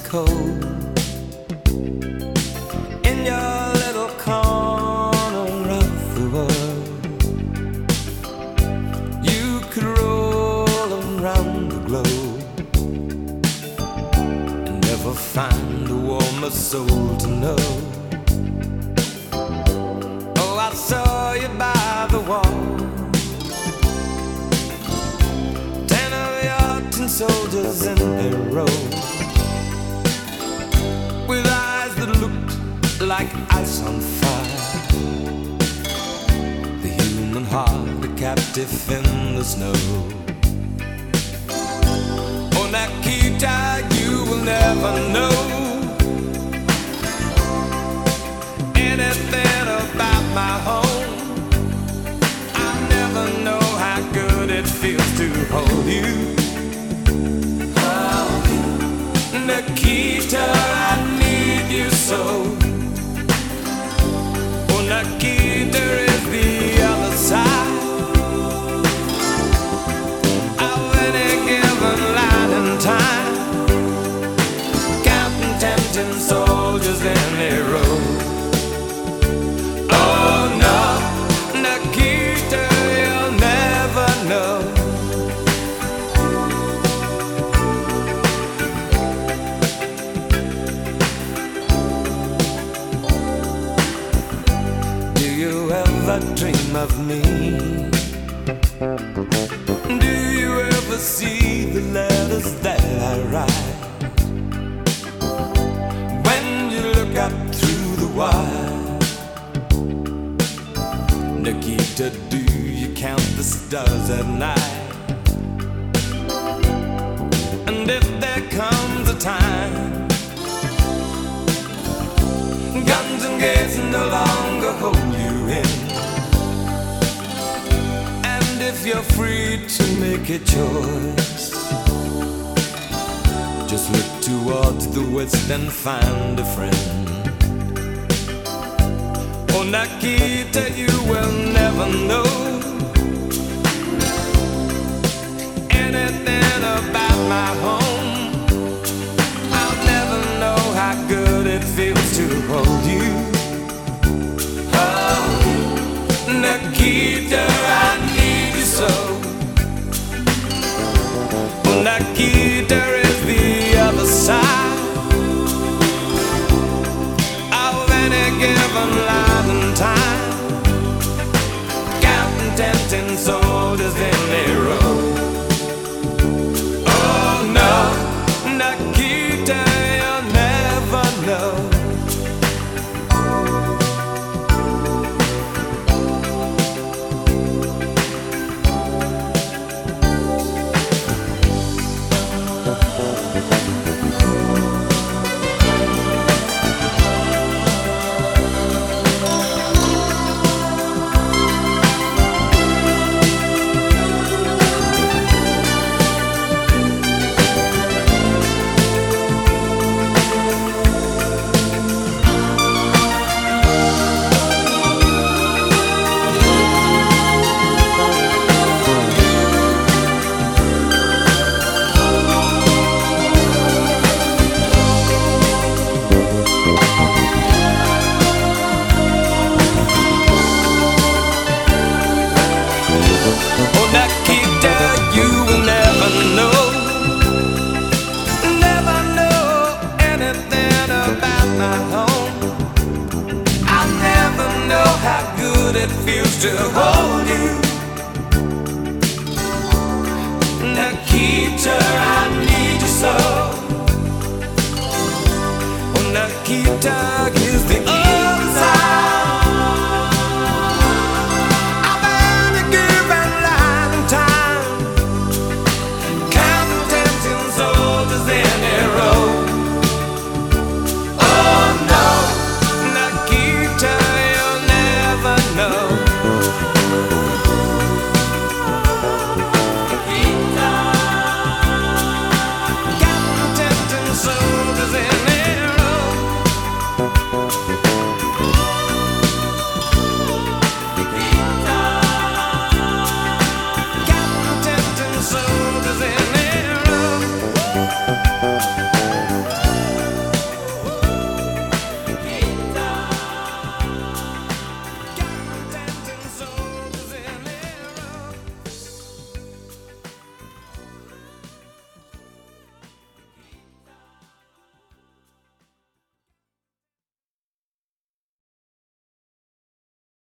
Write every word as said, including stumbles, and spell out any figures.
cold in your little corner of the world. You could roll around the globe and never find a warmer soul to know. Oh, I saw you by the wall, ten of your tin soldiers in a row, with eyes that looked like ice on fire, the human heart a captive in the snow. Oh, Nikita, you will never know anything about my home. I never know how good it feels to hold you. Oh, Nikita, I need you so. Oh, Nikita is the other side of any given line in time, counting tempting soldiers in a row. Oh no, Nikita, you'll never know. Do you ever dream of me? Do you ever see the letters that I write? When you look up through the wire, Nikita, do you count the stars at night? And if there comes a time guns and gates no longer hold you in, and if you're free to make a choice, just look towards the west and find a friend. Oh, Nikita, you will never know anything about my home. I'll never know how good it feels to hold you. Oh, Nikita, I need you so. Oh, Nikita is the other side of any given line in time, counting tempting soldiers in a row. Oh no, Nikita, you'll never know. It feels to hold you. Nikita, I need you so. Oh, Nikita, you